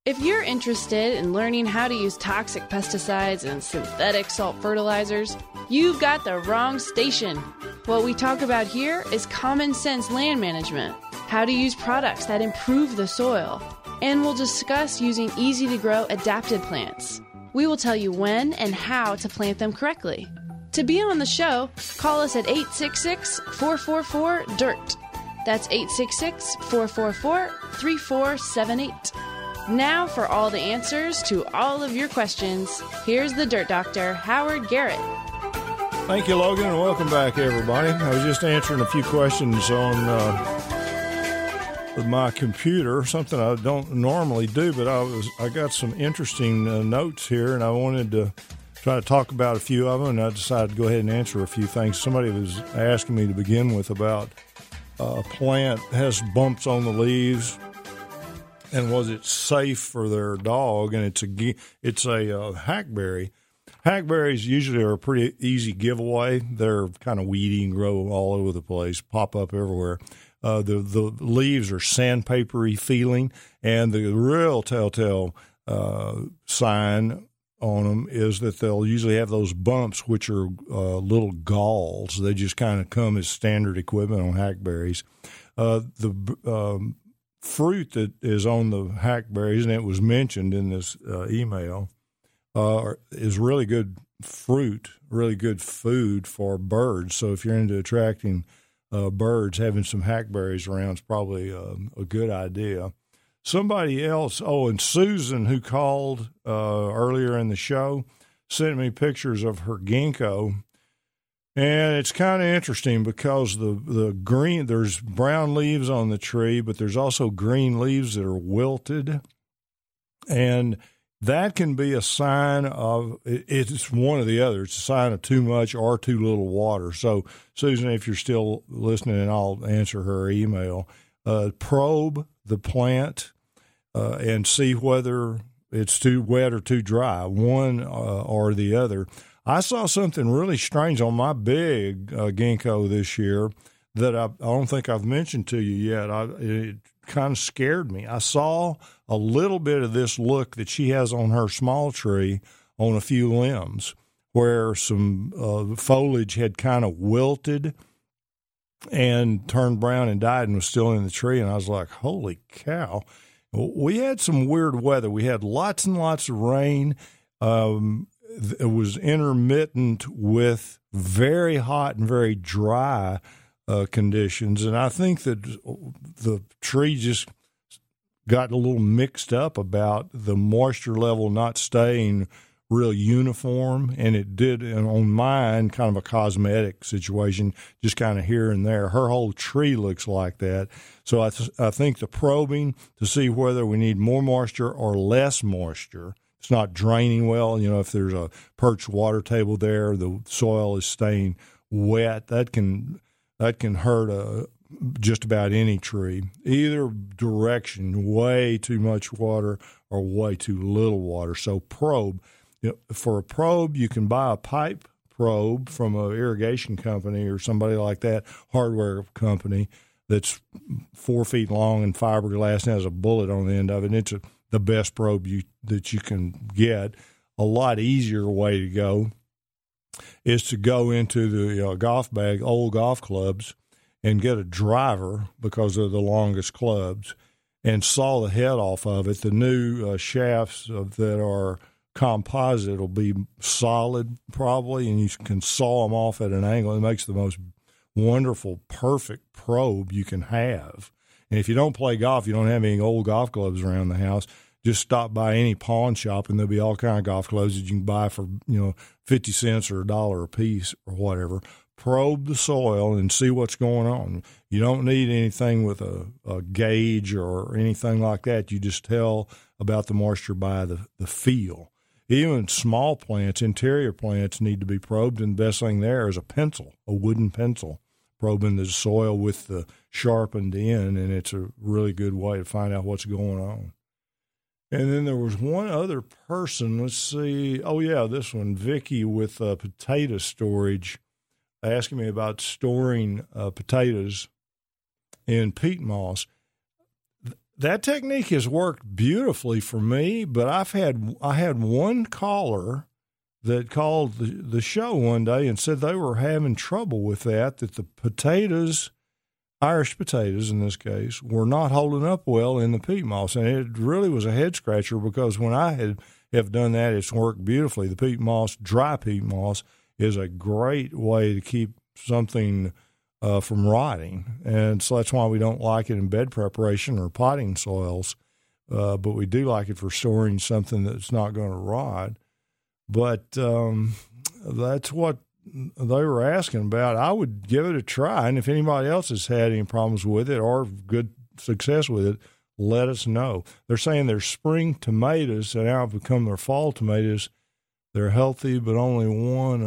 If you're interested in learning how to use toxic pesticides and synthetic salt fertilizers, you've got the wrong station. What we talk about here is common sense land management, how to use products that improve the soil, and we'll discuss using easy-to-grow adapted plants. We will tell you when and how to plant them correctly. To be on the show, call us at 866-444-DIRT. That's 866-444-3478. Now for all the answers to all of your questions, here's the Dirt Doctor, Howard Garrett. Thank you, Logan, and welcome back, everybody. I was just answering a few questions on with my computer, something I don't normally do, but I got some interesting notes here, and I wanted to try to talk about a few of them, and I decided to go ahead and answer a few things. Somebody was asking me to begin with about a plant has bumps on the leaves, and was it safe for their dog? And it's a hackberry. Hackberries usually are a pretty easy giveaway. They're kind of weedy and grow all over the place, pop up everywhere. The leaves are sandpapery feeling, and the real telltale sign on them is that they'll usually have those bumps, which are little galls. They just kind of come as standard equipment on hackberries. The fruit that is on the hackberries, and it was mentioned in this email, is really good fruit, really good food for birds. So if you're into attracting birds, having some hackberries around is probably a good idea. Somebody else, and Susan, who called earlier in the show, sent me pictures of her ginkgo. And it's kind of interesting because the green, there's brown leaves on the tree, but there's also green leaves that are wilted. And that can be a sign of, it's one or the other. It's a sign of too much or too little water. So, Susan, if you're still listening, and I'll answer her email, probe the plant and see whether it's too wet or too dry, one or the other. I saw something really strange on my big ginkgo this year that I don't think I've mentioned to you yet. It kind of scared me. I saw a little bit of this look that she has on her small tree on a few limbs where some foliage had kind of wilted and turned brown and died and was still in the tree. And I was like, holy cow. We had some weird weather. We had lots and lots of rain. It was intermittent with very hot and very dry conditions. And I think that the tree just got a little mixed up about the moisture level not staying real uniform. And it did, on mine, kind of a cosmetic situation, just kind of here and there. Her whole tree looks like that. So I think the probing to see whether we need more moisture or less moisture. It's not draining well. If there's a perched water table there, the soil is staying wet. That can hurt just about any tree. Either direction, way too much water or way too little water. So probe. For a probe, you can buy a pipe probe from an irrigation company or somebody like that, hardware company that's 4 feet long and fiberglass and has a bullet on the end of it. And it's the best probe that you can get. A lot easier way to go is to go into the golf bag, old golf clubs, and get a driver because they're the longest clubs and saw the head off of it. The new shafts that are composite will be solid probably, and you can saw them off at an angle. It makes the most wonderful, perfect probe you can have. And if you don't play golf, you don't have any old golf clubs around the house, just stop by any pawn shop and there'll be all kind of golf clubs that you can buy for 50 cents or $1 a piece or whatever. Probe the soil and see what's going on. You don't need anything with a gauge or anything like that. You just tell about the moisture by the feel. Even small plants, interior plants, need to be probed, and the best thing there is a pencil, a wooden pencil, probing the soil with the sharpened end, and it's a really good way to find out what's going on. And then there was one other person, let's see, this one, Vicky with potato storage, asking me about storing potatoes in peat moss. That technique has worked beautifully for me, but I had one caller that called the show one day and said they were having trouble with that the potatoes, Irish potatoes in this case, were not holding up well in the peat moss. And it really was a head scratcher because when I have done that, it's worked beautifully. The peat moss, dry peat moss, is a great way to keep something from rotting. And so that's why we don't like it in bed preparation or potting soils, but we do like it for storing something that's not going to rot. But that's what they were asking about. I would give it a try, and if anybody else has had any problems with it or good success with it, let us know. They're saying their spring tomatoes that now have become their fall tomatoes. They're healthy, but only one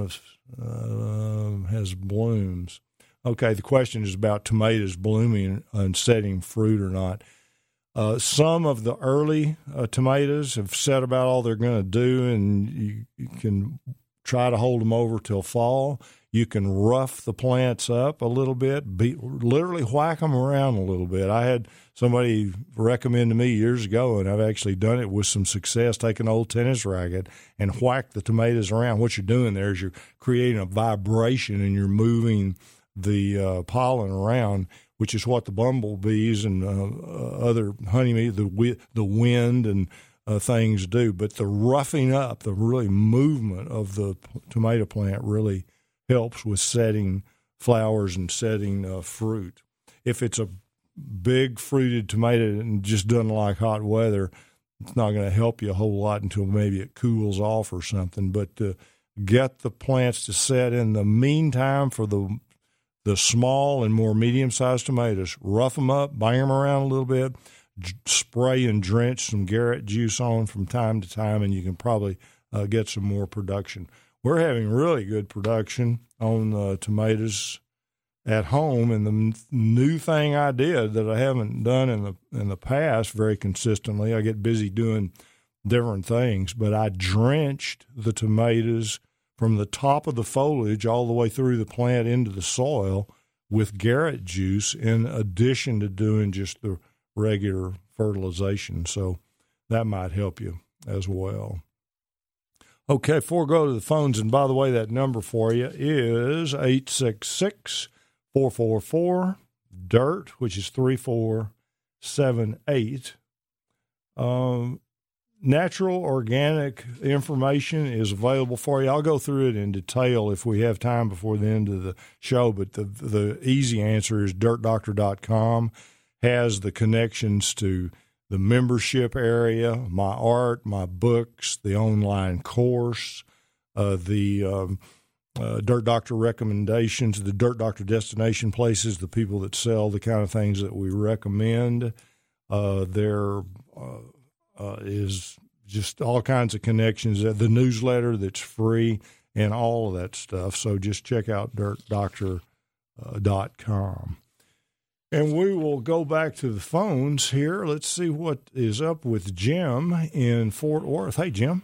has blooms. Okay, the question is about tomatoes blooming and setting fruit or not. Some of the early tomatoes have said about all they're going to do, and you can try to hold them over till fall. You can rough the plants up a little bit, literally whack them around a little bit. I had somebody recommend to me years ago, and I've actually done it with some success, take an old tennis racket and whack the tomatoes around. What you're doing there is you're creating a vibration, and you're moving the pollen around, which is what the bumblebees and other honeybees, the wind and things do. But the roughing up, the really movement of the tomato plant really helps with setting flowers and setting fruit. If it's a big fruited tomato and just doesn't like hot weather, it's not going to help you a whole lot until maybe it cools off or something. But to get the plants to set in the meantime for the small and more medium-sized tomatoes, rough them up, bang them around a little bit, spray and drench some Garrett juice on from time to time, and you can probably get some more production. We're having really good production on tomatoes at home, and the new thing I did that I haven't done in the past very consistently, I get busy doing different things, but I drenched the tomatoes from the top of the foliage all the way through the plant into the soil with Garrett juice in addition to doing just the regular fertilization. So that might help you as well. Okay, before we go to the phones, and by the way, that number for you is 866-444-DIRT, which is 3478. Natural organic information is available for you. I'll go through it in detail if we have time before the end of the show, but the easy answer is dirtdoctor.com has the connections to the membership area, my art, my books, the online course, the Dirt Doctor recommendations, the Dirt Doctor destination places, the people that sell the kind of things that we recommend. There is just all kinds of connections, the newsletter that's free and all of that stuff. So just check out dirtdoctor.com. And we will go back to the phones here. Let's see what is up with Jim in Fort Worth. Hey, Jim.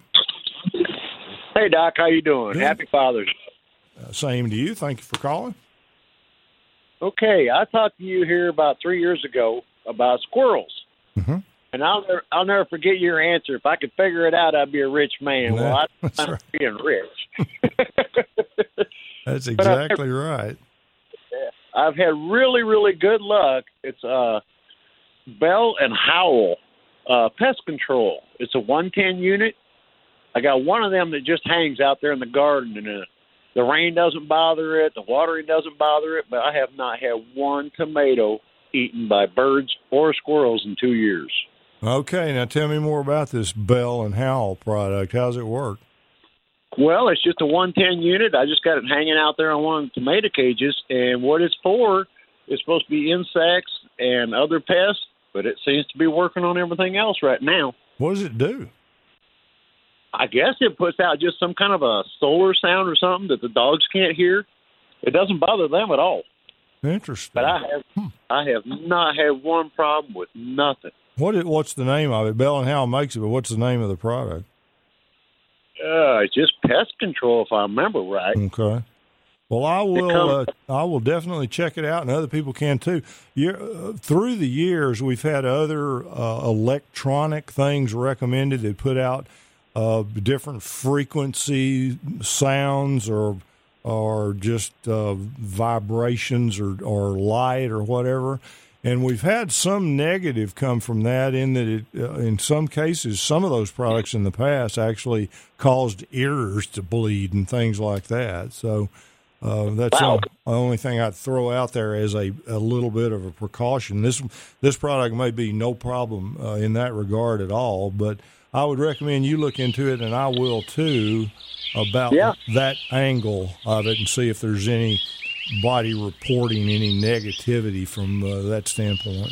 Hey, Doc. How you doing? Good. Happy Father's Day. Same to you. Thank you for calling. Okay, I talked to you here about 3 years ago about squirrels. Mm-hmm. And I'll never forget your answer. If I could figure it out, I'd be a rich man. Well, I'm right. Being rich. That's exactly right. I've had really, really good luck. It's Bell and Howell pest control. It's a 110 unit. I got one of them that just hangs out there in the garden, and the rain doesn't bother it, the watering doesn't bother it, but I have not had one tomato eaten by birds or squirrels in 2 years. Okay, now tell me more about this Bell and Howell product. How's it work? Well, it's just a 110 unit. I just got it hanging out there on one of the tomato cages, and what it's for is supposed to be insects and other pests, but it seems to be working on everything else right now. What does it do? I guess it puts out just some kind of a solar sound or something that the dogs can't hear. It doesn't bother them at all. Interesting. But I have not had one problem with nothing. What's the name of it? Bell and Howell makes it, but what's the name of the product? It's just pest control, if I remember right. Okay. Well, I will definitely check it out, and other people can too. Through the years, we've had other electronic things recommended that put out different frequency sounds or just vibrations or light or whatever. And we've had some negative come from that in that in some cases, some of those products in the past actually caused ears to bleed and things like that. So that's the only thing I'd throw out there as a little bit of a precaution. This product may be no problem in that regard at all, but I would recommend you look into it, and I will too, about that angle of it and see if there's any body reporting any negativity from that standpoint.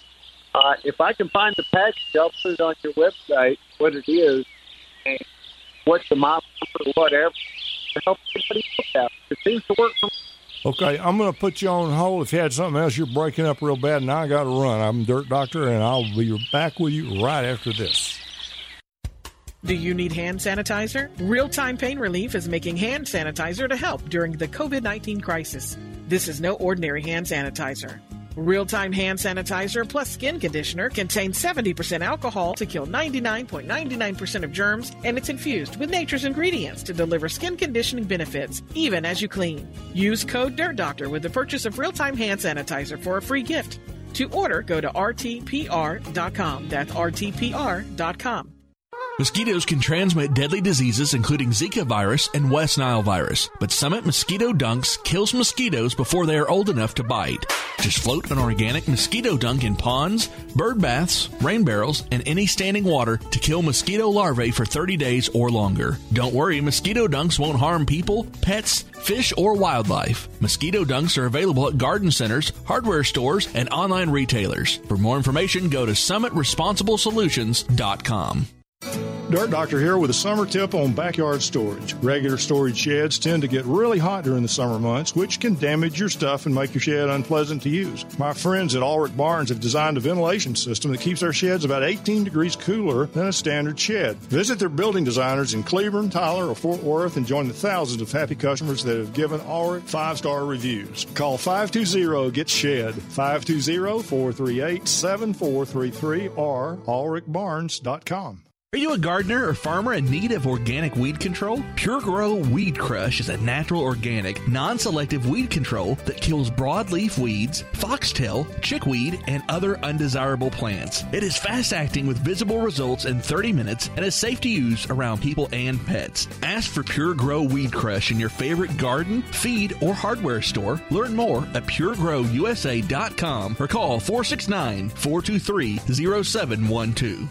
If I can find the package, I'll put it on your website, what it is, and what the model or whatever, to help everybody look out. It seems to work for me. Okay, I'm going to put you on hold. If you had something else, you're breaking up real bad, and I got to run. I'm Dirt Doctor, and I'll be back with you right after this. Do you need hand sanitizer? Real-Time Pain Relief is making hand sanitizer to help during the COVID-19 crisis. This is no ordinary hand sanitizer. Real-Time hand sanitizer plus skin conditioner contains 70% alcohol to kill 99.99% of germs, and it's infused with nature's ingredients to deliver skin conditioning benefits even as you clean. Use code DIRTDOCTOR with the purchase of Real-Time hand sanitizer for a free gift. To order, go to rtpr.com. That's rtpr.com. Mosquitoes can transmit deadly diseases including Zika virus and West Nile virus, but Summit Mosquito Dunks kills mosquitoes before they are old enough to bite. Just float an organic mosquito dunk in ponds, bird baths, rain barrels, and any standing water to kill mosquito larvae for 30 days or longer. Don't worry, mosquito dunks won't harm people, pets, fish, or wildlife. Mosquito dunks are available at garden centers, hardware stores, and online retailers. For more information, go to summitresponsiblesolutions.com. Dirt Doctor here with a summer tip on backyard storage. Regular storage sheds tend to get really hot during the summer months, which can damage your stuff and make your shed unpleasant to use. My friends at Ulrich Barnes have designed a ventilation system that keeps their sheds about 18 degrees cooler than a standard shed. Visit their building designers in Cleveland, Tyler, or Fort Worth and join the thousands of happy customers that have given Ulrich 5-star reviews. Call 520-GET-SHED, 520-438-7433 or ulrichbarnes.com. Are you a gardener or farmer in need of organic weed control? Pure Grow Weed Crush is a natural, organic, non-selective weed control that kills broadleaf weeds, foxtail, chickweed, and other undesirable plants. It is fast-acting with visible results in 30 minutes and is safe to use around people and pets. Ask for Pure Grow Weed Crush in your favorite garden, feed, or hardware store. Learn more at puregrowusa.com or call 469-423-0712.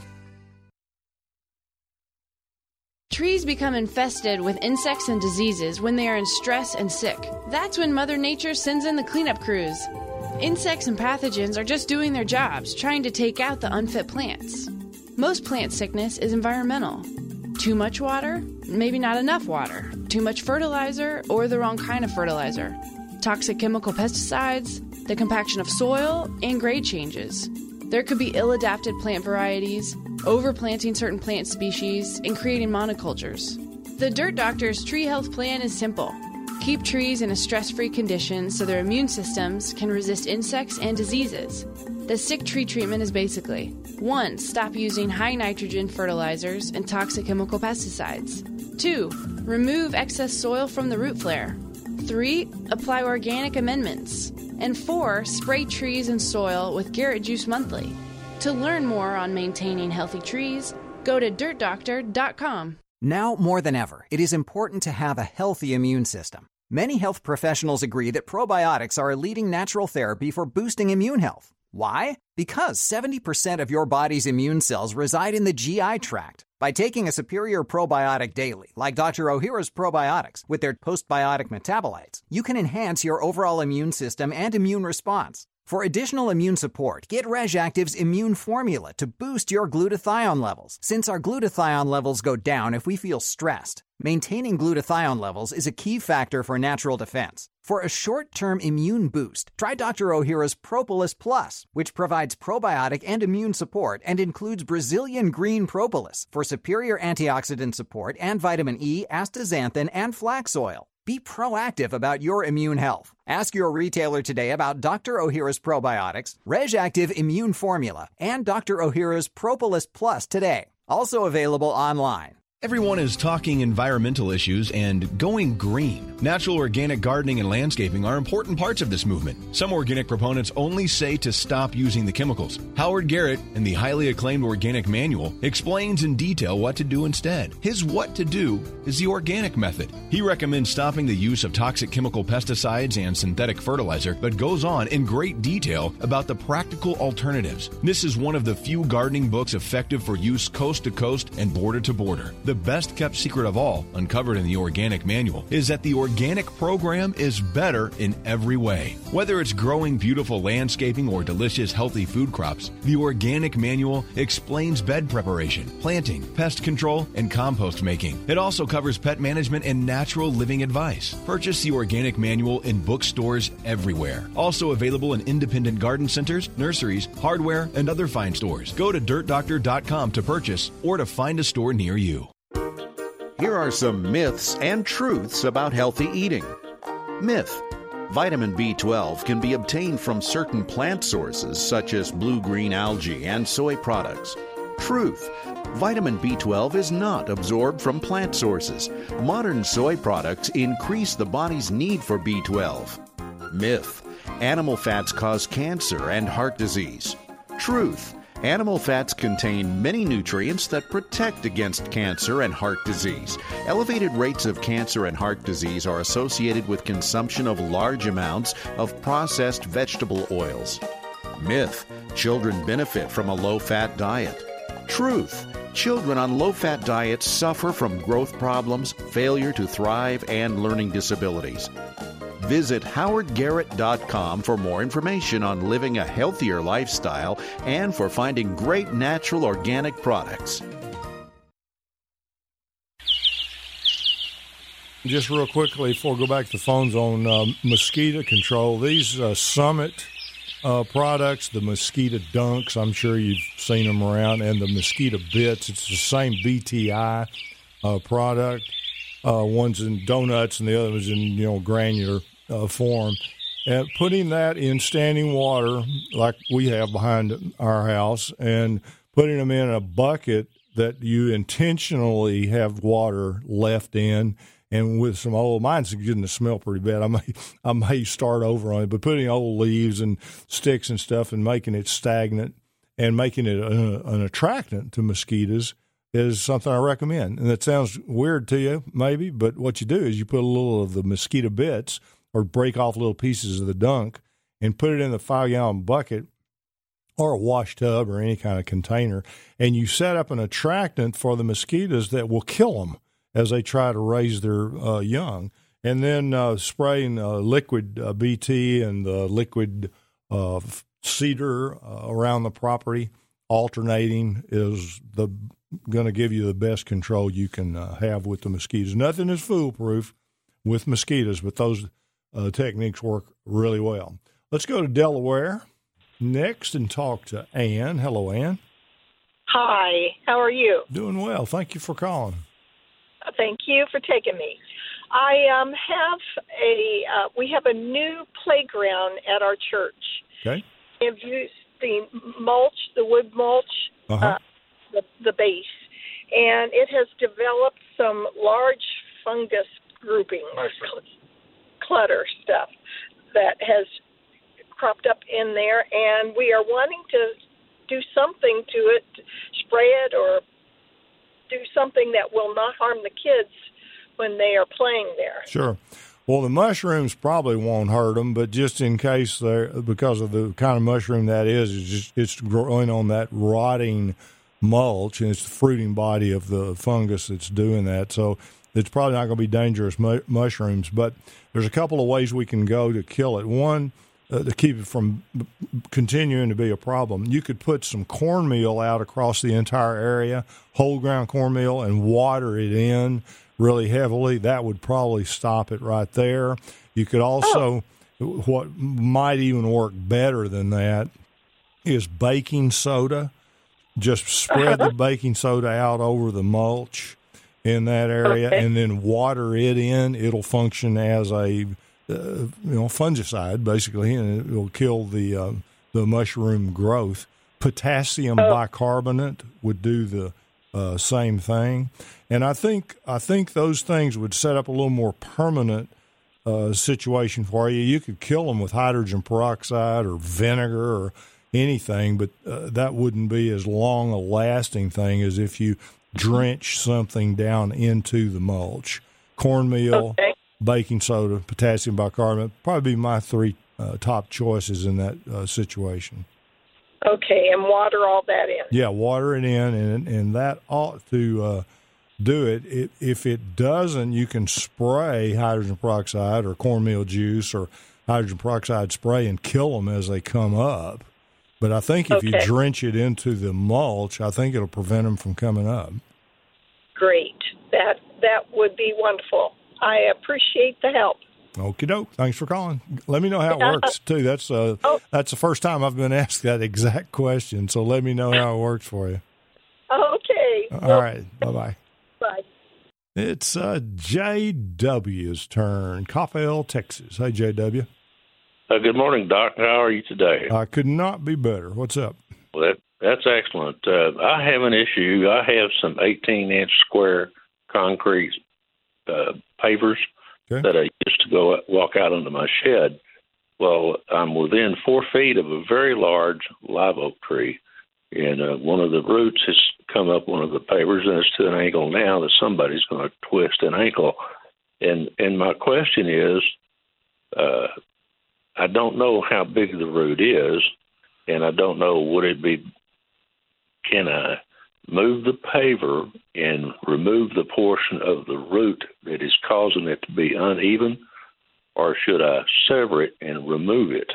Trees become infested with insects and diseases when they are in stress and sick. That's when Mother Nature sends in the cleanup crews. Insects and pathogens are just doing their jobs, trying to take out the unfit plants. Most plant sickness is environmental. Too much water, maybe not enough water. Too much fertilizer, or the wrong kind of fertilizer. Toxic chemical pesticides, the compaction of soil, and grade changes. There could be ill-adapted plant varieties, overplanting certain plant species, and creating monocultures. The Dirt Doctor's tree health plan is simple. Keep trees in a stress-free condition so their immune systems can resist insects and diseases. The sick tree treatment is basically 1. Stop using high nitrogen fertilizers and toxic chemical pesticides. 2. Remove excess soil from the root flare. 3. Apply organic amendments. And 4. Spray trees and soil with Garrett Juice Monthly. To learn more on maintaining healthy trees, go to dirtdoctor.com. Now more than ever, it is important to have a healthy immune system. Many health professionals agree that probiotics are a leading natural therapy for boosting immune health. Why? Because 70% of your body's immune cells reside in the GI tract. By taking a superior probiotic daily, like Dr. Ohhira's probiotics, with their postbiotic metabolites, you can enhance your overall immune system and immune response. For additional immune support, get RegActive's Immune Formula to boost your glutathione levels, since our glutathione levels go down if we feel stressed. Maintaining glutathione levels is a key factor for natural defense. For a short-term immune boost, try Dr. Ohhira's Propolis Plus, which provides probiotic and immune support and includes Brazilian green propolis for superior antioxidant support and vitamin E, astaxanthin, and flax oil. Be proactive about your immune health. Ask your retailer today about Dr. Ohhira's probiotics, Reg Active Immune Formula, and Dr. Ohhira's Propolis Plus today. Also available online. Everyone is talking environmental issues and going green. Natural organic gardening and landscaping are important parts of this movement. Some organic proponents only say to stop using the chemicals. Howard Garrett, in the highly acclaimed Organic Manual, explains in detail what to do instead. His what to do is the organic method. He recommends stopping the use of toxic chemical pesticides and synthetic fertilizer, but goes on in great detail about the practical alternatives. This is one of the few gardening books effective for use coast to coast and border to border. The best kept secret of all, uncovered in the Organic Manual, is that the organic program is better in every way. Whether it's growing beautiful landscaping or delicious healthy food crops, the Organic Manual explains bed preparation, planting, pest control, and compost making. It also covers pet management and natural living advice. Purchase the Organic Manual in bookstores everywhere. Also available in independent garden centers, nurseries, hardware, and other fine stores. Go to dirtdoctor.com to purchase or to find a store near you. Here are some myths and truths about healthy eating. Myth: vitamin B12 can be obtained from certain plant sources such as blue-green algae and soy products. Truth: vitamin B12 is not absorbed from plant sources. Modern soy products increase the body's need for B12. Myth: animal fats cause cancer and heart disease. Truth: animal fats contain many nutrients that protect against cancer and heart disease. Elevated rates of cancer and heart disease are associated with consumption of large amounts of processed vegetable oils. Myth: children benefit from a low-fat diet. Truth: children on low-fat diets suffer from growth problems, failure to thrive, and learning disabilities. Visit howardgarrett.com for more information on living a healthier lifestyle and for finding great natural organic products. Just real quickly before we go back to the phones on mosquito control, these Summit products, the mosquito dunks, I'm sure you've seen them around, and the mosquito bits, it's the same BTI product. One's in donuts and the other was in granular form. And putting that in standing water like we have behind our house and putting them in a bucket that you intentionally have water left in, and with some old, mine's getting to smell pretty bad. I may start over on it, but putting old leaves and sticks and stuff and making it stagnant and making it an attractant to mosquitoes is something I recommend. And that sounds weird to you, maybe, but what you do is you put a little of the mosquito bits or break off little pieces of the dunk and put it in the 5-gallon bucket or a wash tub or any kind of container, and you set up an attractant for the mosquitoes that will kill them as they try to raise their young. And then spraying liquid BT and the liquid cedar around the property, alternating, is going to give you the best control you can have with the mosquitoes. Nothing is foolproof with mosquitoes, but those techniques work really well. Let's go to Delaware next and talk to Ann. Hello, Ann. Hi, how are you? Doing well. Thank you for calling. Thank you for taking me. I we have a new playground at our church. Okay. We've used the mulch, the wood mulch, the base, and it has developed some large fungus groupings, clutter stuff that has cropped up in there, and we are wanting to do something to it, spray it or do something that will not harm the kids when they are playing there. Sure. Well, the mushrooms probably won't hurt them, but just in case because of the kind of mushroom that is, it's growing on that rotting mulch, and it's the fruiting body of the fungus that's doing that. So it's probably not going to be dangerous mushrooms, but there's a couple of ways we can go to kill it. One, to keep it from continuing to be a problem, you could put some cornmeal out across the entire area, whole ground cornmeal, and water it in really heavily. That would probably stop it right there. You could also, what might even work better than that, is baking soda. Just spread the baking soda out over the mulch in that area, and then water it in. It'll function as a fungicide, basically, and it will kill the mushroom growth. Potassium bicarbonate would do the same thing, and I think those things would set up a little more permanent situation for you. You could kill them with hydrogen peroxide or vinegar or anything, but that wouldn't be as long a lasting thing as if you drench something down into the mulch. Cornmeal, baking soda, potassium bicarbonate, probably be my three top choices in that situation. Okay, and water all that in. Yeah, water it in, and that ought to do it. If it doesn't, you can spray hydrogen peroxide or cornmeal juice or hydrogen peroxide spray and kill them as they come up. But I think if you drench it into the mulch, I think it'll prevent them from coming up. Great. That would be wonderful. I appreciate the help. Okie doke. Thanks for calling. Let me know how it works, too. That's the first time I've been asked that exact question, so let me know how it works for you. Okay. All right. Bye-bye. Bye. It's J.W.'s turn. Coppell, Texas. Hey, J.W. Good morning, Doc. How are you today? I could not be better. What's up? Well, that's excellent. I have an issue. I have some 18-inch square concrete pavers that I used to go walk out onto my shed. Well, I'm within 4 feet of a very large live oak tree, and one of the roots has come up one of the pavers, and it's to an angle now that somebody's going to twist an ankle. And my question is, I don't know how big the root is, and I don't know, can I move the paver and remove the portion of the root that is causing it to be uneven, or should I sever it and remove it?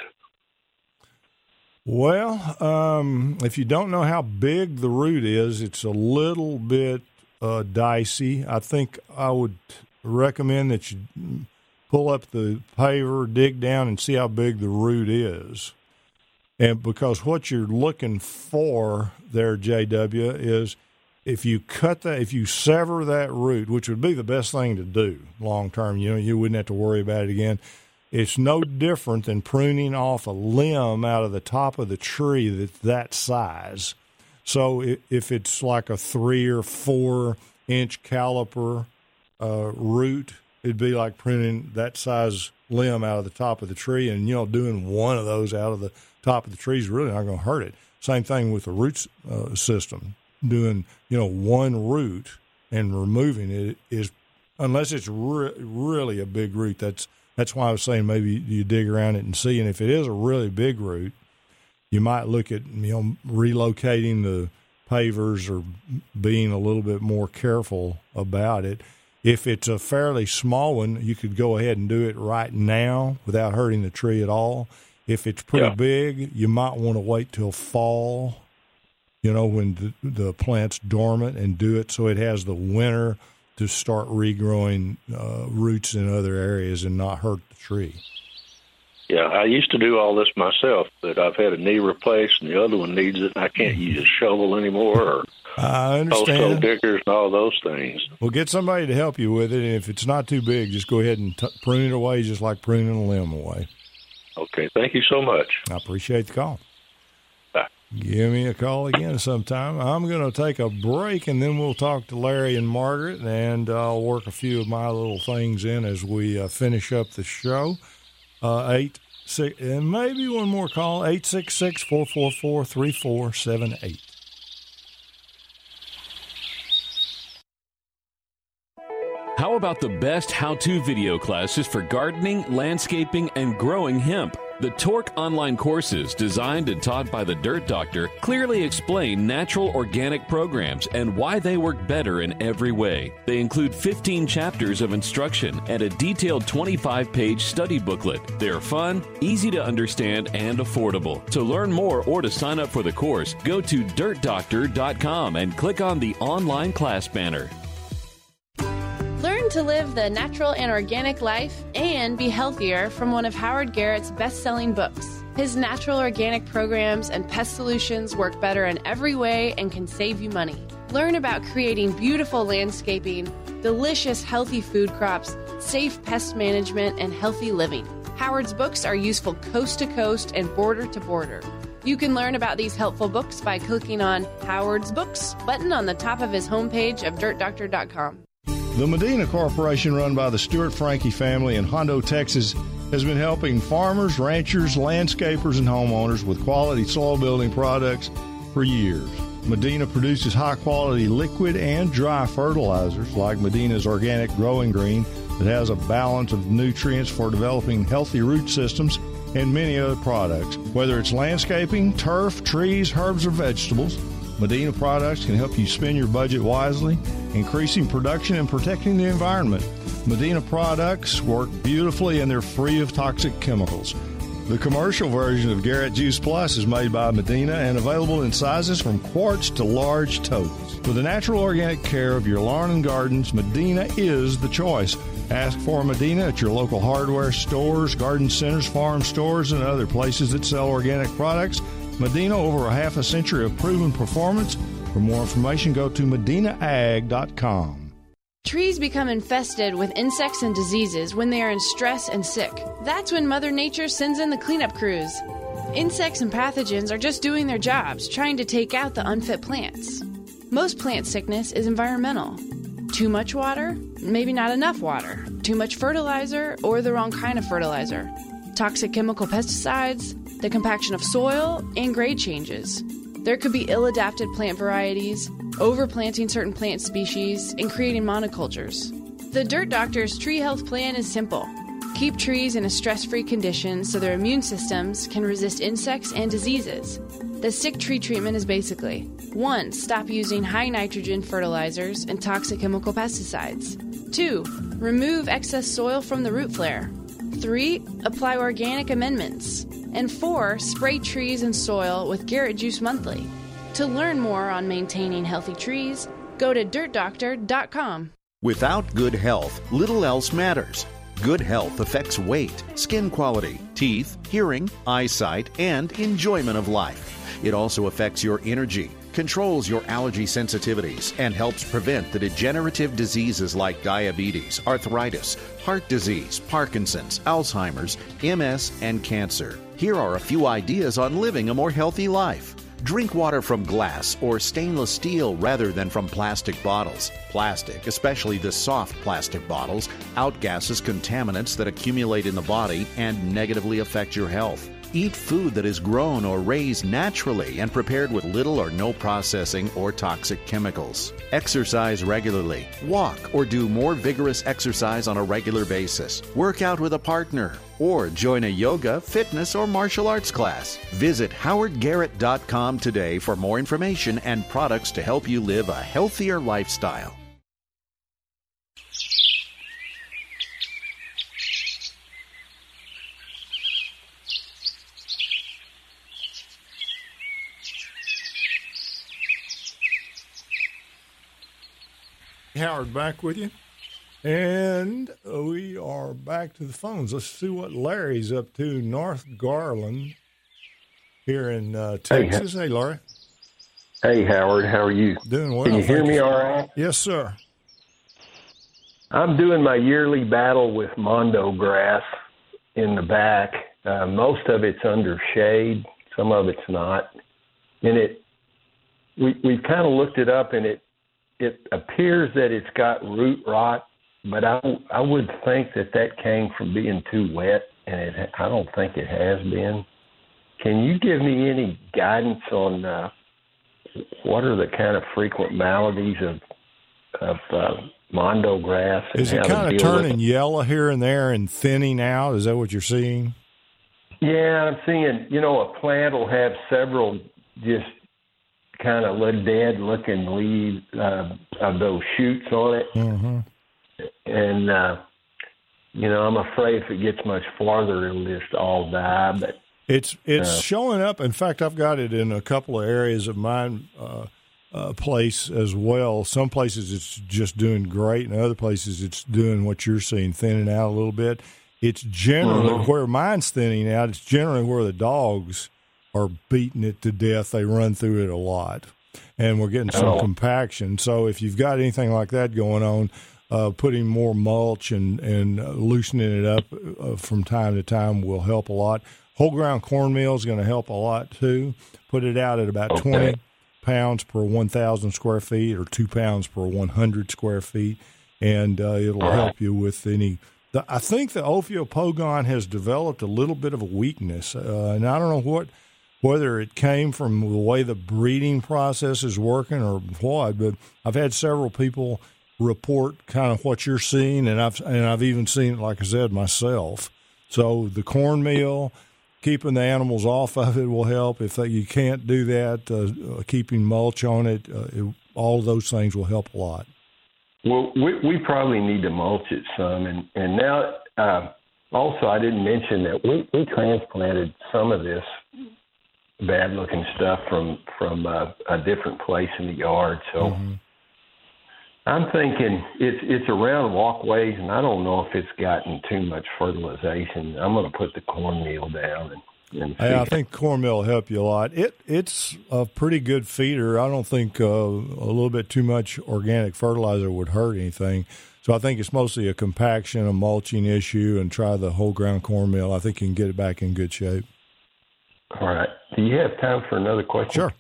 Well, if you don't know how big the root is, it's a little bit dicey. I think I would recommend that you pull up the paver, dig down, and see how big the root is. And because what you're looking for there, JW, is if you sever that root, which would be the best thing to do long term, you wouldn't have to worry about it again. It's no different than pruning off a limb out of the top of the tree that's that size. So if it's like a 3 or 4 inch caliper root, it'd be like pruning that size limb out of the top of the tree, and doing one of those out of the top of the tree is really not going to hurt it. Same thing with the root system. Doing one root and removing it is, unless it's really a big root. That's why I was saying maybe you dig around it and see. And if it is a really big root, you might look at relocating the pavers or being a little bit more careful about it. If it's a fairly small one, you could go ahead and do it right now without hurting the tree at all. If it's pretty big, you might want to wait till fall, when the plant's dormant, and do it so it has the winter to start regrowing roots in other areas and not hurt the tree. Yeah, I used to do all this myself, but I've had a knee replaced, and the other one needs it, and I can't use a shovel anymore or I understand. Diggers and all those things. Well, get somebody to help you with it, and if it's not too big, just go ahead and prune it away just like pruning a limb away. Okay, thank you so much. I appreciate the call. Bye. Give me a call again sometime. I'm going to take a break, and then we'll talk to Larry and Margaret, and I'll work a few of my little things in as we finish up the show. 8-6, and maybe one more call, 866-444-3478. How about the best how-to video classes for gardening, landscaping, and growing hemp? The Torque online courses, designed and taught by the Dirt Doctor, clearly explain natural organic programs and why they work better in every way. They include 15 chapters of instruction and a detailed 25-page study booklet. They're fun, easy to understand, and affordable. To learn more or to sign up for the course, go to dirtdoctor.com and click on the online class banner. Learn to live the natural and organic life and be healthier from one of Howard Garrett's best-selling books. His natural organic programs and pest solutions work better in every way and can save you money. Learn about creating beautiful landscaping, delicious, healthy food crops, safe pest management, and healthy living. Howard's books are useful coast to coast and border to border. You can learn about these helpful books by clicking on Howard's Books button on the top of his homepage of dirtdoctor.com. The Medina Corporation, run by the Stuart Frankie family in Hondo, Texas, has been helping farmers, ranchers, landscapers, and homeowners with quality soil building products for years. Medina produces high-quality liquid and dry fertilizers like Medina's Organic Growing Green that has a balance of nutrients for developing healthy root systems and many other products. Whether it's landscaping, turf, trees, herbs, or vegetables, Medina products can help you spend your budget wisely, increasing production and protecting the environment. Medina products work beautifully and they're free of toxic chemicals. The commercial version of Garrett Juice Plus is made by Medina and available in sizes from quarts to large totes. For the natural organic care of your lawn and gardens, Medina is the choice. Ask for Medina at your local hardware stores, garden centers, farm stores, and other places that sell organic products. Medina, over a half a century of proven performance. For more information, go to medinaag.com. Trees become infested with insects and diseases when they are in stress and sick. That's when Mother Nature sends in the cleanup crews. Insects and pathogens are just doing their jobs, trying to take out the unfit plants. Most plant sickness is environmental. Too much water, maybe not enough water. Too much fertilizer, or the wrong kind of fertilizer. Toxic chemical pesticides, the compaction of soil, and grade changes. There could be ill-adapted plant varieties, overplanting certain plant species, and creating monocultures. The Dirt Doctor's tree health plan is simple. Keep trees in a stress-free condition so their immune systems can resist insects and diseases. The sick tree treatment is basically 1. Stop using high nitrogen fertilizers and toxic chemical pesticides. 2. Remove excess soil from the root flare. 3. Apply organic amendments. And 4. Spray trees and soil with Garrett Juice Monthly. To learn more on maintaining healthy trees, go to dirtdoctor.com. Without good health, little else matters. Good health affects weight, skin quality, teeth, hearing, eyesight, and enjoyment of life. It also affects your energy, controls your allergy sensitivities, and helps prevent the degenerative diseases like diabetes, arthritis, heart disease, Parkinson's, Alzheimer's, MS, and cancer. Here are a few ideas on living a more healthy life. Drink water from glass or stainless steel rather than from plastic bottles. Plastic, especially the soft plastic bottles, outgasses contaminants that accumulate in the body and negatively affect your health. Eat food that is grown or raised naturally and prepared with little or no processing or toxic chemicals. Exercise regularly. Walk or do more vigorous exercise on a regular basis. Work out with a partner or join a yoga, fitness, or martial arts class. Visit howardgarrett.com today for more information and products to help you live a healthier lifestyle. Howard back with you. And we are back to the phones. Let's see what Larry's up to. North Garland here in Texas. Hey, Larry. Hey, Howard. How are you? Doing well. Can you hear me all right? Yes, sir. I'm doing my yearly battle with Mondo grass in the back. Most of it's under shade. Some of it's not. And we've kind of looked it up, and it appears that it's got root rot, but I would think that came from being too wet, and I don't think it has been. Can you give me any guidance on what are the kind of frequent maladies of Mondo grass? Is it kind of turning yellow here and there and thinning out? Is that what you're seeing? Yeah, I'm seeing, a plant will have several just kind of dead looking leaves of those shoots on it. Mm-hmm. And, I'm afraid if it gets much farther, it'll just all die. But it's showing up. In fact, I've got it in a couple of areas of mine place as well. Some places it's just doing great, and other places it's doing what you're seeing, thinning out a little bit. It's generally where mine's thinning out. It's generally where the dogs are beating it to death. They run through it a lot. and we're getting some compaction. So if you've got anything like that going on, putting more mulch and loosening it up from time to time will help a lot. Whole ground cornmeal is going to help a lot too. Put it out at about 20 pounds per 1,000 square feet or 2 pounds per 100 square feet, and it'll help you with any. I think the Ophiopogon has developed a little bit of a weakness, and I don't know whether it came from the way the breeding process is working or what, but I've had several people report kind of what you're seeing, and I've even seen it, like I said, myself. So the cornmeal, keeping the animals off of it will help. If you can't do that, keeping mulch on it, all of those things will help a lot. Well, we probably need to mulch it some, and now also I didn't mention that we transplanted some of this bad-looking stuff from a different place in the yard. So I'm thinking it's around walkways, and I don't know if it's gotten too much fertilization. I'm going to put the cornmeal down and Hey, I think cornmeal will help you a lot. It's a pretty good feeder. I don't think a little bit too much organic fertilizer would hurt anything. So I think it's mostly a compaction, a mulching issue, and try the whole ground cornmeal. I think you can get it back in good shape. All right. Do you have time for another question? Sure.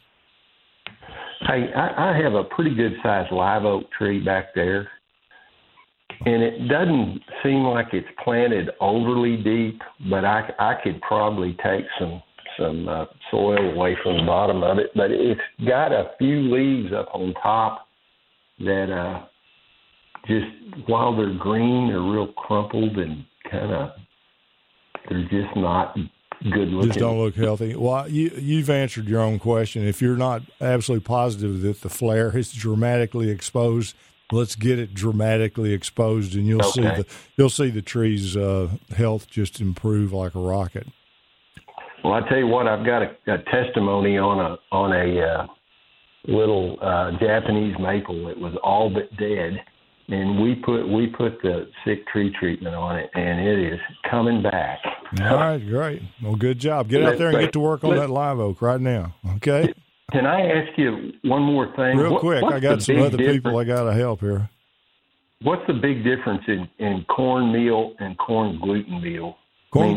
Hey, I have a pretty good-sized live oak tree back there, and it doesn't seem like it's planted overly deep, but I could probably take some soil away from the bottom of it. But it's got a few leaves up on top that just while they're green, they're real crumpled and they're just not good looking. Just don't look healthy. Well, you've answered your own question. If you're not absolutely positive that the flare is dramatically exposed, let's get it dramatically exposed, and you'll see the tree's health just improve like a rocket. Well, I tell you what, I've got a testimony on a little Japanese maple that was all but dead, and we put the sick tree treatment on it, and it is coming back. All right, great. Well, good job. Get out there and get to work on that live oak right now. Okay. Can I ask you one more thing? Real quick, I got some other people I got to help here. What's the big difference in cornmeal and corn gluten meal? Corn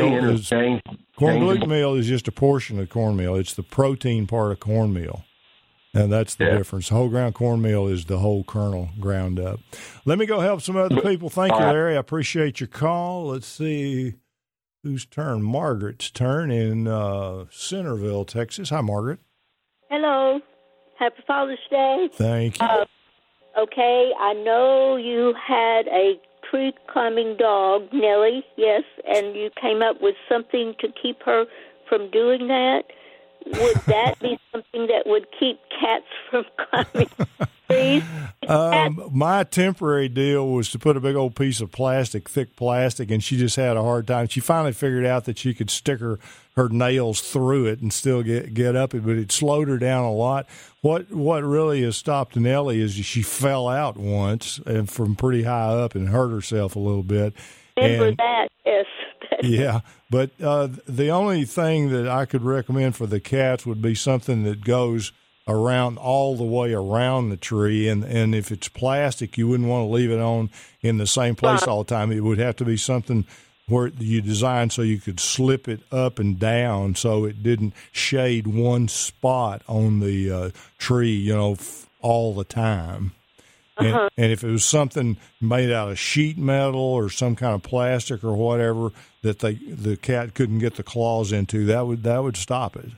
gluten meal is just a portion of cornmeal. It's the protein part of cornmeal, and that's the difference. Whole ground cornmeal is the whole kernel ground up. Let me go help some other people. Thank you, Larry. I appreciate your call. Let's see whose turn. Margaret's turn in Centerville, Texas. Hi, Margaret. Hello. Happy Father's Day. Thank you. Okay, I know you had a tree-climbing dog, Nellie, yes, and you came up with something to keep her from doing that. Would that be something that would keep cats from climbing trees? My temporary deal was to put a big old piece of thick plastic, and she just had a hard time. She finally figured out that she could stick her nails through it and still get up it, but it slowed her down a lot. What really has stopped Nellie is she fell out once and from pretty high up and hurt herself a little bit. Remember that, yes. Yeah, but the only thing that I could recommend for the cats would be something that goes around all the way around the tree, and if it's plastic, you wouldn't want to leave it on in the same place all the time. It would have to be something where you designed so you could slip it up and down so it didn't shade one spot on the tree, all the time. And if it was something made out of sheet metal or some kind of plastic or whatever that the cat couldn't get the claws into, that would stop it.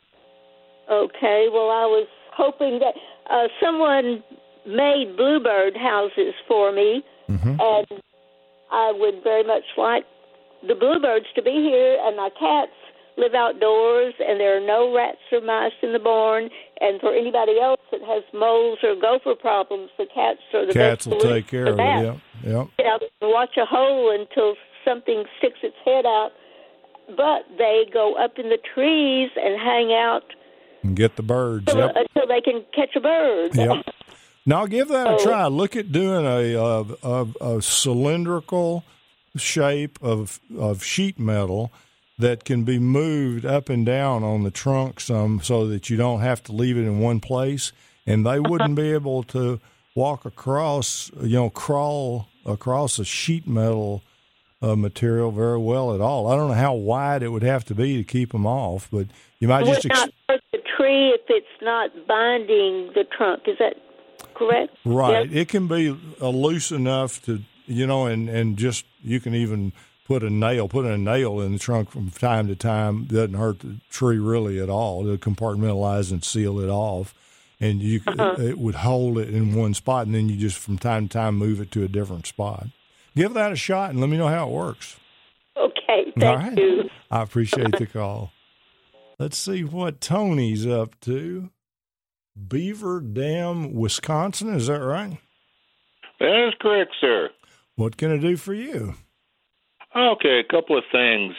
Okay. Well, I was hoping that someone made bluebird houses for me, and I would very much like the bluebirds to be here, and my cats live outdoors, and there are no rats or mice in the barn. And for anybody else that has moles or gopher problems, the cats are the best. Cats will take care of it. Yeah. Get out and watch a hole until something sticks its head out, but they go up in the trees and hang out and get the birds until they can catch a bird. Yep. Now give that a try. Look at doing a cylindrical shape of sheet metal that can be moved up and down on the trunk some so that you don't have to leave it in one place. And they wouldn't be able to walk across, crawl across a sheet metal material very well at all. I don't know how wide it would have to be to keep them off, but you might just... not hurt the tree if it's not binding the trunk. Is that correct? Right. Yes? It can be loose enough to, and just you can even put a nail in the trunk from time to time. Doesn't hurt the tree really at all. It'll compartmentalize and seal it off. And it would hold it in one spot, and then you just from time to time move it to a different spot. Give that a shot and let me know how it works. Okay, thank you. I appreciate the call. Let's see what Tony's up to. Beaver Dam, Wisconsin, is that right? That is correct, sir. What can I do for you? Okay, a couple of things.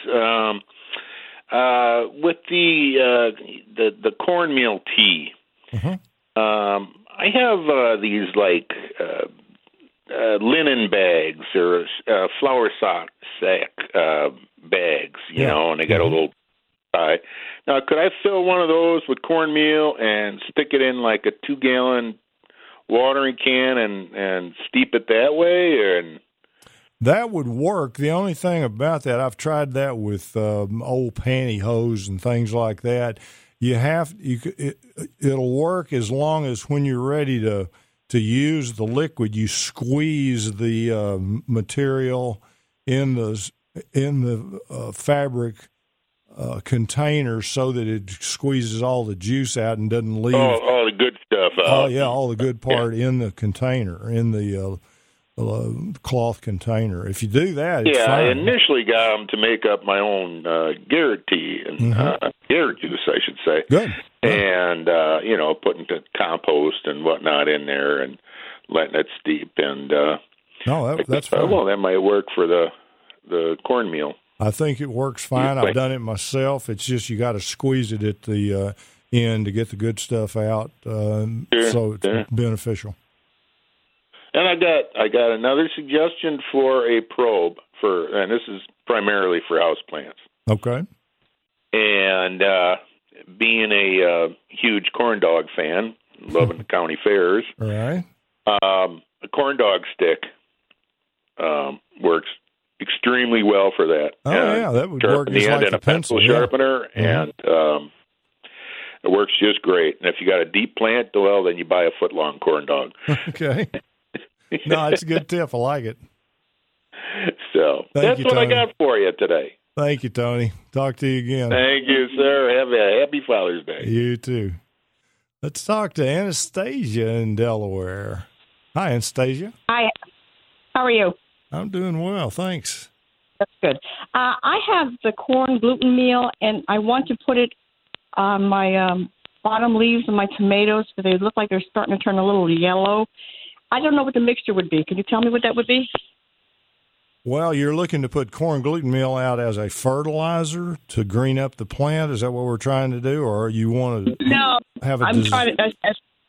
With the cornmeal tea, I have these linen bags or flour sack bags, and they got a little tie. Now, could I fill one of those with cornmeal and stick it in like a 2-gallon watering can and steep it that way? And that would work. The only thing about that, I've tried that with old pantyhose and things like that. It'll work as long as when you're ready to use the liquid, you squeeze the material in the fabric container so that it squeezes all the juice out and doesn't leave all the good stuff out. Oh yeah, all the good part in the container, in the cloth container. If you do that, it's fine. I initially got them to make up my own Garrett tea and Garrett juice, I should say. Good. And putting the compost and whatnot in there and letting it steep. And that's fine. Well, that might work for the cornmeal. I think it works fine. I've done it myself. It's just you got to squeeze it at the end to get the good stuff out, so it's beneficial. And I got another suggestion for a probe and this is primarily for houseplants. Okay. And being a huge corn dog fan, loving the county fairs, all right. A corn dog stick works extremely well for that. Oh, yeah, that would work just like a pencil sharpener, and it works just great. And if you got a deep plant, well, then you buy a foot-long corn dog. Okay. No, it's a good tip. I like it. So that's what I got for you today. Thank you, Tony. Talk to you again. Thank you, sir. Have a happy Father's Day. You too. Let's talk to Anastasia in Delaware. Hi, Anastasia. Hi. How are you? I'm doing well, thanks. That's good. I have the corn gluten meal, and I want to put it on my bottom leaves of my tomatoes because they look like they're starting to turn a little yellow. I don't know what the mixture would be. Can you tell me what that would be? Well, you're looking to put corn gluten meal out as a fertilizer to green up the plant. Is that what we're trying to do, or you want to have a? I'm trying to.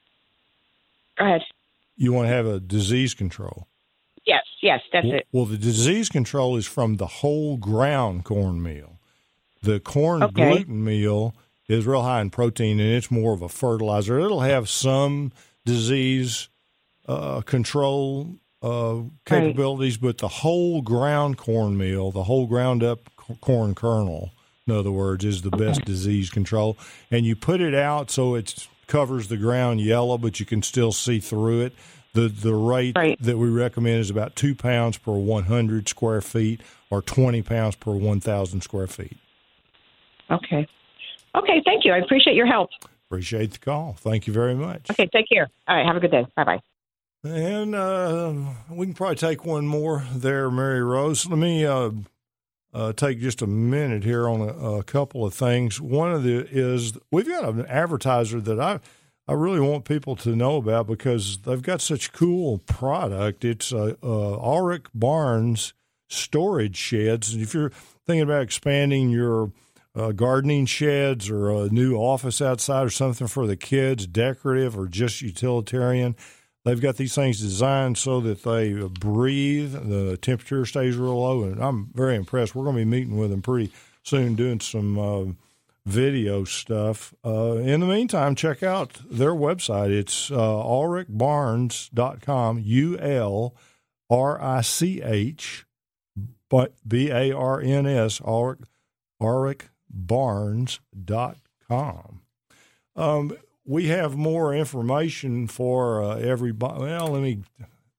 Go ahead. You want to have a disease control. Yes, that's it. Well, the disease control is from the whole ground cornmeal. The corn gluten meal is real high in protein, and it's more of a fertilizer. It'll have some disease control capabilities, but the whole ground cornmeal, the whole ground up corn kernel, in other words, is the best disease control. And you put it out so it covers the ground yellow, but you can still see through it. The rate that we recommend is about 2 pounds per 100 square feet or 20 pounds per 1,000 square feet. Okay, thank you. I appreciate your help. Appreciate the call. Thank you very much. Okay, take care. All right, have a good day. Bye-bye. And we can probably take one more there, Mary Rose. Let me take just a minute here on a couple of things. One of is we've got an advertiser that I really want people to know about because they've got such cool product. It's Ulrich Barnes storage sheds. And if you're thinking about expanding your gardening sheds or a new office outside or something for the kids, decorative or just utilitarian, they've got these things designed so that they breathe, the temperature stays real low, and I'm very impressed. We're going to be meeting with them pretty soon doing some video stuff. In the meantime, check out their website. It's ulrichbarnes.com, ULRICH, BARNS, ulrichbarnes.com. We have more information for everybody. Well, let me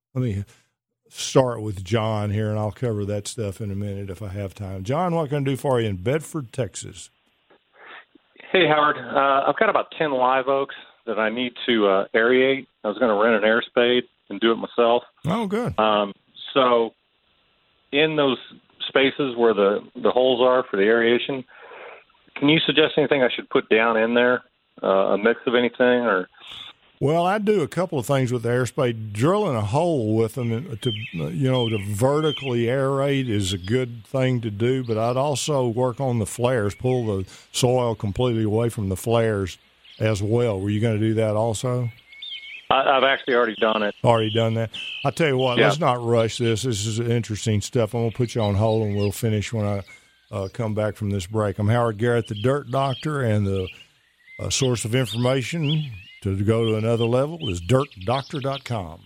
start with John here, and I'll cover that stuff in a minute if I have time. John, what can I do for you in Bedford, Texas? Hey, Howard. I've got about 10 live oaks that I need to aerate. I was going to rent an air spade and do it myself. Oh, good. So in those spaces where the holes are for the aeration, can you suggest anything I should put down in there, a mix of anything? Or? Well, I do a couple of things with the air spade. Drilling a hole with them to vertically aerate is a good thing to do, but I'd also work on the flares, pull the soil completely away from the flares as well. Were you going to do that also? I've actually already done it. Already done that? I'll tell you what, Yeah. Let's not rush this. This is interesting stuff. I'm going to put you on hold, and we'll finish when I come back from this break. I'm Howard Garrett, the Dirt Doctor, and the source of information to go to another level is dirtdoctor.com.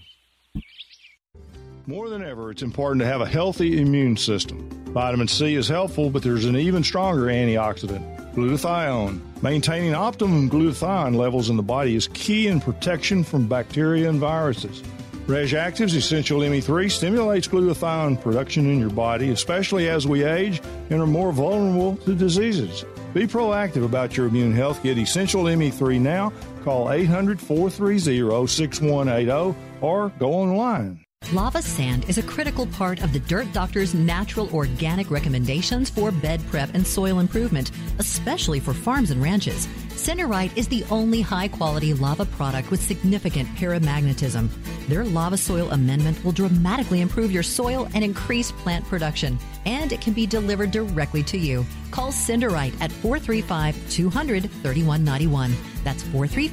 More than ever, it's important to have a healthy immune system. Vitamin C is helpful, but there's an even stronger antioxidant, glutathione. Maintaining optimum glutathione levels in the body is key in protection from bacteria and viruses. Reg Active's Essential ME3 stimulates glutathione production in your body, especially as we age and are more vulnerable to diseases. Be proactive about your immune health. Get Essential ME3 now. Call 800-430-6180 or go online. Lava sand is a critical part of the Dirt Doctor's natural organic recommendations for bed prep and soil improvement, especially for farms and ranches. Cinderite is the only high-quality lava product with significant paramagnetism. Their Lava Soil Amendment will dramatically improve your soil and increase plant production, and it can be delivered directly to you. Call Cinderite at 435-200-3191. That's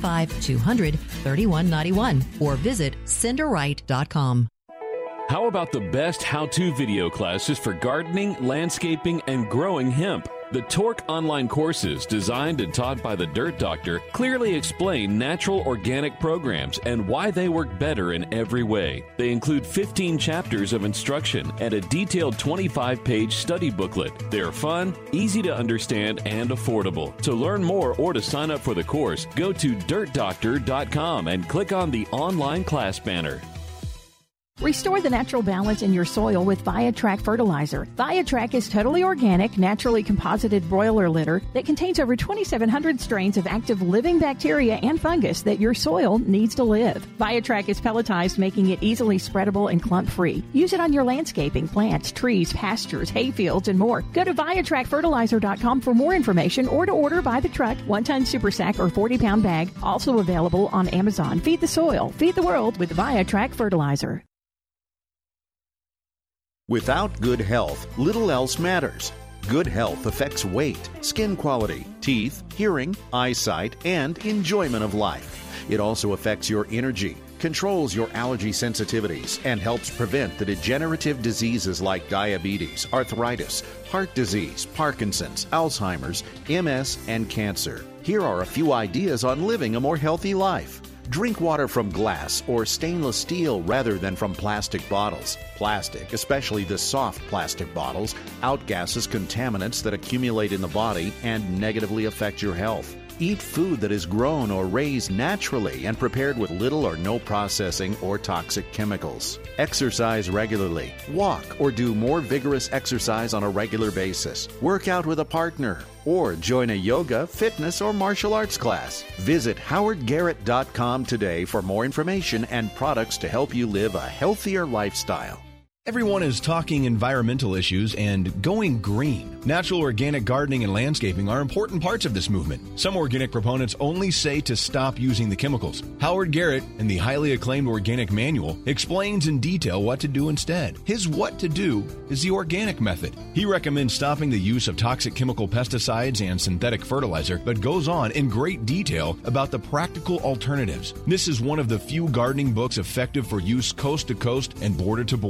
435-200-3191, or visit cinderite.com. How about the best how-to video classes for gardening, landscaping, and growing hemp? The Torque online courses, designed and taught by the Dirt Doctor, clearly explain natural organic programs and why they work better in every way. They include 15 chapters of instruction and a detailed 25-page study booklet. They're fun, easy to understand, and affordable. To learn more or to sign up for the course, go to dirtdoctor.com and click on the online class banner. Restore the natural balance in your soil with ViaTrack fertilizer. ViaTrack is totally organic, naturally composited broiler litter that contains over 2,700 strains of active living bacteria and fungus that your soil needs to live. ViaTrack is pelletized, making it easily spreadable and clump-free. Use it on your landscaping, plants, trees, pastures, hayfields, and more. Go to ViaTrackFertilizer.com for more information or to order by the truck, 1-ton super sack, or 40-pound bag. Also available on Amazon. Feed the soil. Feed the world with ViaTrack Fertilizer. Without good health, little else matters. Good health affects weight, skin quality, teeth, hearing, eyesight, and enjoyment of life. It also affects your energy, controls your allergy sensitivities, and helps prevent the degenerative diseases like diabetes, arthritis, heart disease, Parkinson's, Alzheimer's, MS, and cancer. Here are a few ideas on living a more healthy life. Drink water from glass or stainless steel rather than from plastic bottles. Plastic, especially the soft plastic bottles, outgasses contaminants that accumulate in the body and negatively affect your health. Eat food that is grown or raised naturally and prepared with little or no processing or toxic chemicals. Exercise regularly. Walk or do more vigorous exercise on a regular basis. Work out with a partner or join a yoga, fitness, or martial arts class. Visit howardgarrett.com today for more information and products to help you live a healthier lifestyle. Everyone is talking environmental issues and going green. Natural organic gardening and landscaping are important parts of this movement. Some organic proponents only say to stop using the chemicals. Howard Garrett, in the highly acclaimed Organic Manual, explains in detail what to do instead. His what to do is the organic method. He recommends stopping the use of toxic chemical pesticides and synthetic fertilizer, but goes on in great detail about the practical alternatives. This is one of the few gardening books effective for use coast to coast and border to border. The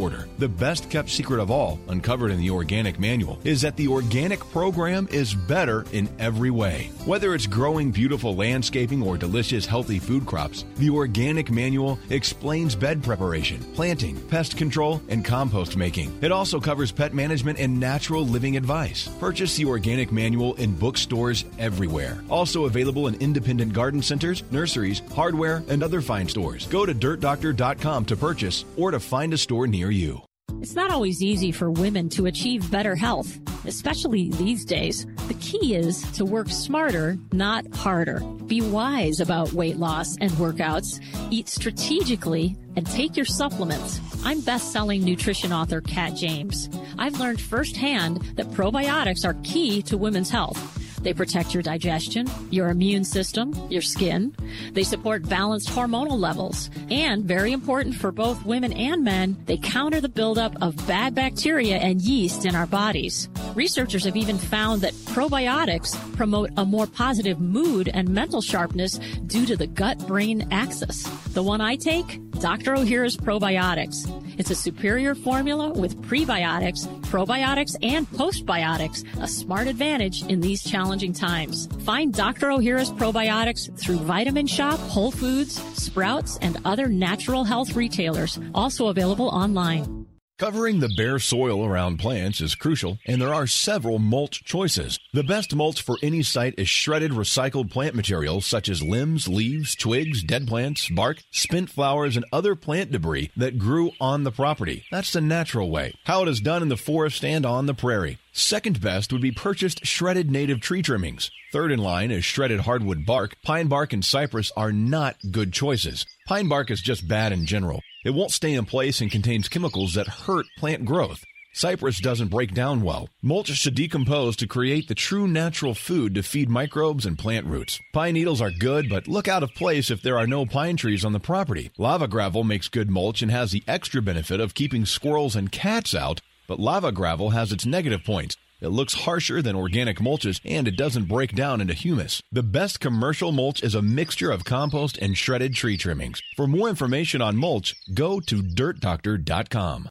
the best kept secret of all, uncovered in the Organic Manual, is that the Organic program is better in every way. Whether it's growing beautiful landscaping or delicious healthy food crops, the Organic Manual explains bed preparation, planting, pest control, and compost making. It also covers pet management and natural living advice. Purchase the Organic Manual in bookstores everywhere. Also available in independent garden centers, nurseries, hardware, and other fine stores. Go to dirtdoctor.com to purchase or to find a store near you. It's not always easy for women to achieve better health, especially these days. The key is to work smarter, not harder. Be wise about weight loss and workouts. Eat strategically and take your supplements. I'm best-selling nutrition author Kat James. I've learned firsthand that probiotics are key to women's health. They protect your digestion, your immune system, your skin. They support balanced hormonal levels. And, very important for both women and men, they counter the buildup of bad bacteria and yeast in our bodies. Researchers have even found that probiotics promote a more positive mood and mental sharpness due to the gut-brain axis. The one I take? Dr. Ohhira's Probiotics. It's a superior formula with prebiotics, probiotics, and postbiotics, a smart advantage in these challenging times. Find Dr. Ohhira's Probiotics through Vitamin Shop, Whole Foods, Sprouts, and other natural health retailers, also available online. Covering the bare soil around plants is crucial, and there are several mulch choices. The best mulch for any site is shredded recycled plant material such as limbs, leaves, twigs, dead plants, bark, spent flowers, and other plant debris that grew on the property. That's the natural way, how it is done in the forest and on the prairie. Second best would be purchased shredded native tree trimmings. Third in line is shredded hardwood bark. Pine bark and cypress are not good choices. Pine bark is just bad in general. It won't stay in place and contains chemicals that hurt plant growth. Cypress doesn't break down well. Mulch should decompose to create the true natural food to feed microbes and plant roots. Pine needles are good, but look out of place if there are no pine trees on the property. Lava gravel makes good mulch and has the extra benefit of keeping squirrels and cats out, but lava gravel has its negative points. It looks harsher than organic mulches, and it doesn't break down into humus. The best commercial mulch is a mixture of compost and shredded tree trimmings. For more information on mulch, go to dirtdoctor.com.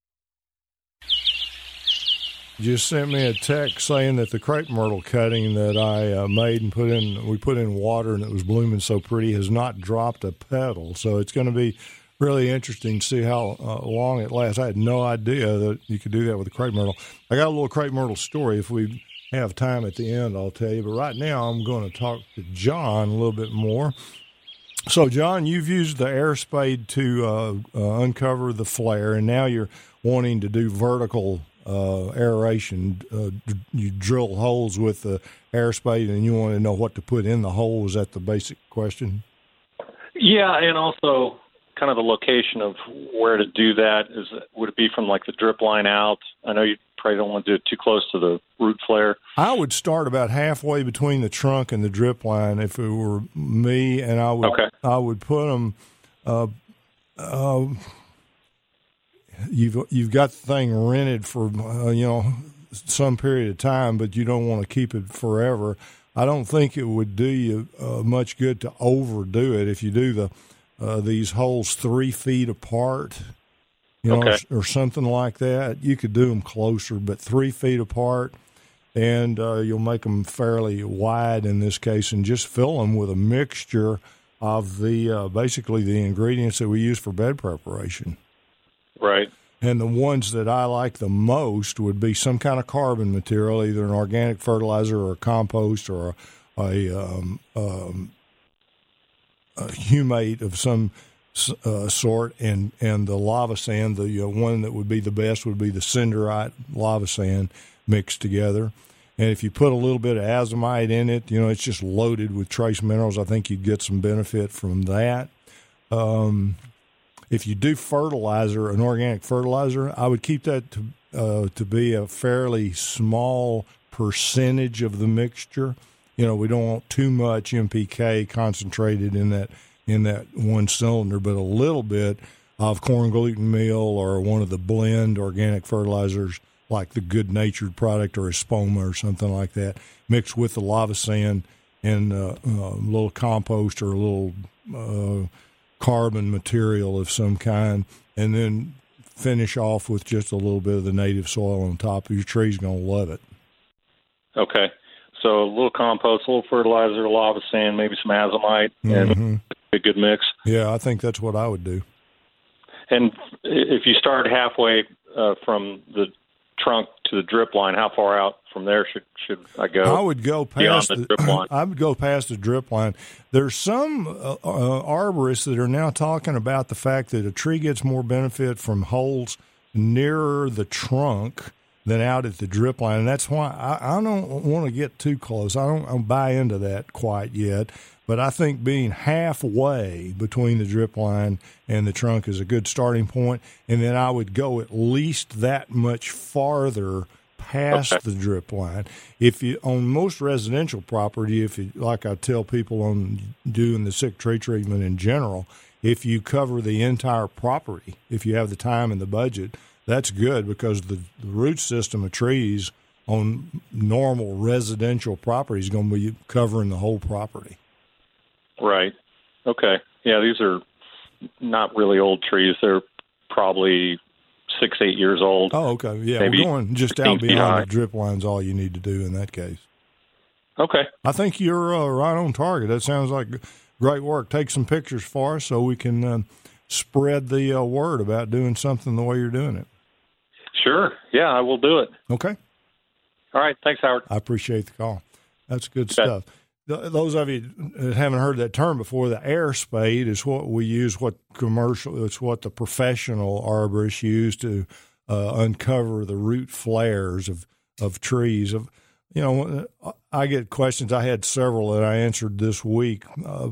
Just sent me a text saying that the crepe myrtle cutting that I made and we put in water and it was blooming so pretty has not dropped a petal. So it's going to be really interesting to see how long it lasts. I had no idea that you could do that with a crepe myrtle. I got a little crepe myrtle story. If we have time at the end, I'll tell you. But right now, I'm going to talk to John a little bit more. So, John, you've used the air spade to uncover the flare, and now you're wanting to do vertical aeration. You drill holes with the air spade, and you want to know what to put in the hole. Is that the basic question? Yeah, and also kind of the location of where to do that. Would it be from like the drip line out? I know you probably don't want to do it too close to the root flare. I would start about halfway between the trunk and the drip line if it were me, and I would put them. You've got the thing rented for some period of time, but you don't want to keep it forever. I don't think it would do you much good to overdo it if you do these holes 3 feet apart, or something like that. You could do them closer, but 3 feet apart, and you'll make them fairly wide in this case, and just fill them with a mixture of basically the ingredients that we use for bed preparation. Right. And the ones that I like the most would be some kind of carbon material, either an organic fertilizer or a compost or a humate of some sort, and the lava sand. The one that would be the best would be the cinderite lava sand mixed together. And if you put a little bit of azomite in it, it's just loaded with trace minerals. I think you'd get some benefit from that. If you do fertilizer, an organic fertilizer, I would keep that to be a fairly small percentage of the mixture. We don't want too much NPK concentrated in that one cylinder, but a little bit of corn gluten meal or one of the blend organic fertilizers like the Good Natured product or a Espoma or something like that, mixed with the lava sand and a little compost or a little carbon material of some kind, and then finish off with just a little bit of the native soil on top. Your tree's going to love it. Okay. So a little compost, a little fertilizer, lava sand, maybe some azomite, and a good mix. Yeah, I think that's what I would do. And if you start halfway from the trunk to the drip line, how far out from there should I go? I would go past the drip line. I would go past the drip line. There's some arborists that are now talking about the fact that a tree gets more benefit from holes nearer the trunk than out at the drip line, and that's why I don't want to get too close. I don't buy into that quite yet, but I think being halfway between the drip line and the trunk is a good starting point, and then I would go at least that much farther past the drip line. If you on most residential property, if you, like I tell people on doing the sick tree treatment in general, if you cover the entire property, if you have the time and the budget, that's good, because the root system of trees on normal residential property is going to be covering the whole property. Right. Okay. Yeah, these are not really old trees. They're probably 6-8 years old. Oh, okay. Yeah, maybe we're going just out beyond the drip line's all you need to do in that case. Okay. I think you're right on target. That sounds like great work. Take some pictures for us so we can spread the word about doing something the way you're doing it. Sure. Yeah, I will do it. Okay. All right. Thanks, Howard. I appreciate the call. That's good stuff. Those of you that haven't heard that term before, the air spade is what we use, it's what the professional arborists use to uncover the root flares of trees. I get questions. I had several that I answered this week.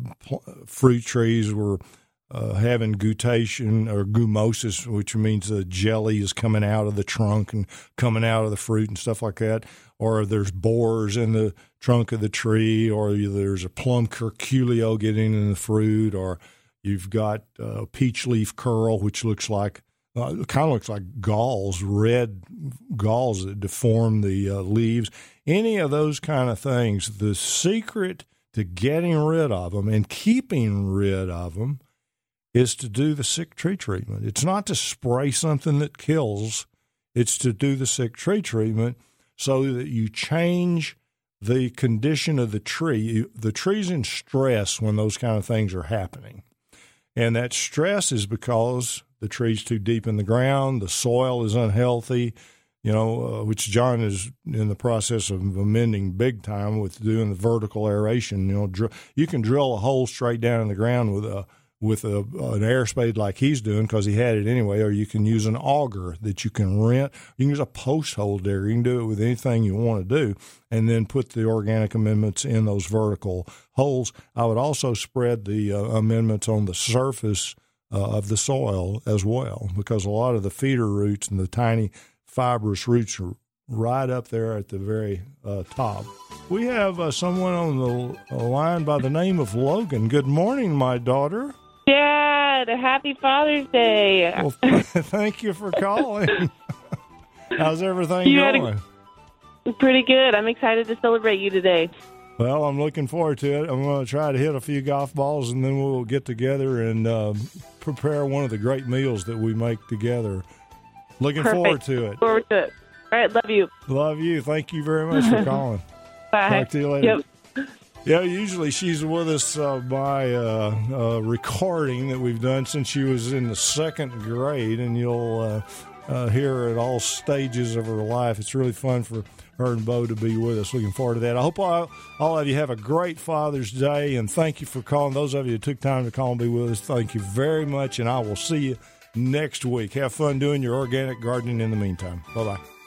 Fruit trees were having guttation or gumosis, which means the jelly is coming out of the trunk and coming out of the fruit and stuff like that. Or there's borers in the trunk of the tree, or there's a plum curculio getting in the fruit, or you've got peach leaf curl, which looks like kind of looks like galls, red galls that deform the leaves. Any of those kind of things. The secret to getting rid of them and keeping rid of them is to do the sick tree treatment. It's not to spray something that kills. It's to do the sick tree treatment so that you change the condition of the tree. The tree's in stress when those kind of things are happening. And that stress is because the tree's too deep in the ground, the soil is unhealthy, which John is in the process of amending big time with doing the vertical aeration. You can drill a hole straight down in the ground with an air spade like he's doing, because he had it anyway, or you can use an auger that you can rent. You can use a post hole digger. You can do it with anything you want to do, and then put the organic amendments in those vertical holes. I would also spread the amendments on the surface of the soil as well, because a lot of the feeder roots and the tiny fibrous roots are right up there at the very top. We have someone on the line by the name of Logan. Good morning, my daughter. Dad, happy Father's Day. Well, thank you for calling. How's everything going? Pretty good. I'm excited to celebrate you today. Well, I'm looking forward to it. I'm going to try to hit a few golf balls, and then we'll get together and prepare one of the great meals that we make together. Looking forward to it. Forward to it. All right, love you. Love you. Thank you very much for calling. Bye. Talk to you later. Yep. Yeah, usually she's with us by recording that we've done since she was in the second grade, and you'll hear her at all stages of her life. It's really fun for her and Bo to be with us. Looking forward to that. I hope all of you have a great Father's Day, and thank you for calling. Those of you who took time to call and be with us, thank you very much, and I will see you next week. Have fun doing your organic gardening in the meantime. Bye-bye.